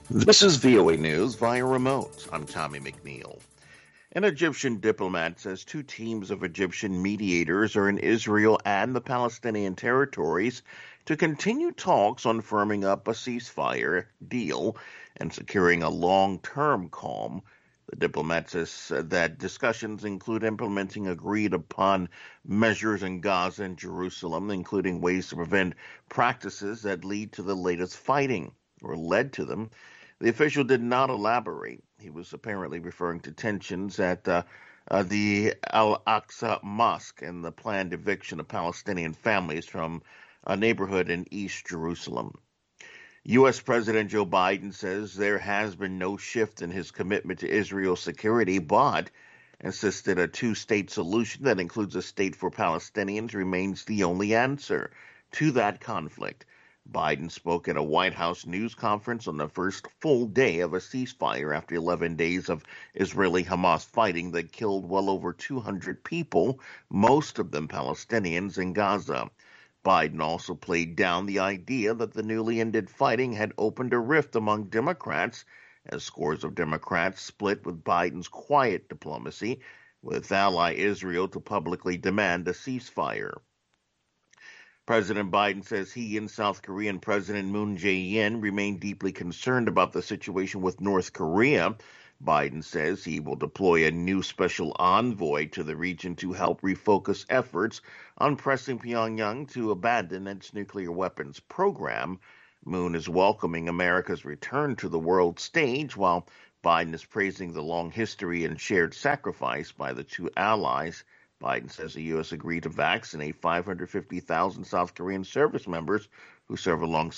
This is VOA News via remote. I'm Tommy McNeil. An Egyptian diplomat says two teams of Egyptian mediators are in Israel and the Palestinian territories to continue talks on firming up a ceasefire deal and securing a long-term calm. The diplomat says that discussions include implementing agreed upon measures in Gaza and Jerusalem, including ways to prevent practices that lead to the latest fighting or led to them. The official did not elaborate. He was apparently referring to tensions at the Al Aqsa Mosque and the planned eviction of Palestinian families from a neighborhood in East Jerusalem. U.S. President Joe Biden says there has been no shift in his commitment to Israel's security, but insisted a two-state solution that includes a state for Palestinians remains the only answer to that conflict. Biden spoke at a White House news conference on the first full day of a ceasefire after 11 days of Israeli-Hamas fighting that killed well over 200 people, most of them Palestinians, in Gaza. Biden also played down the idea that the newly ended fighting had opened a rift among Democrats, as scores of Democrats split with Biden's quiet diplomacy, with ally Israel to publicly demand a ceasefire. President Biden says he and South Korean President Moon Jae-in remain deeply concerned about the situation with North Korea. Biden says he will deploy a new special envoy to the region to help refocus efforts on pressing Pyongyang to abandon its nuclear weapons program. Moon is welcoming America's return to the world stage, while Biden is praising the long history and shared sacrifice by the two allies. Biden says the U.S. agreed to vaccinate 550,000 South Korean service members who serve alongside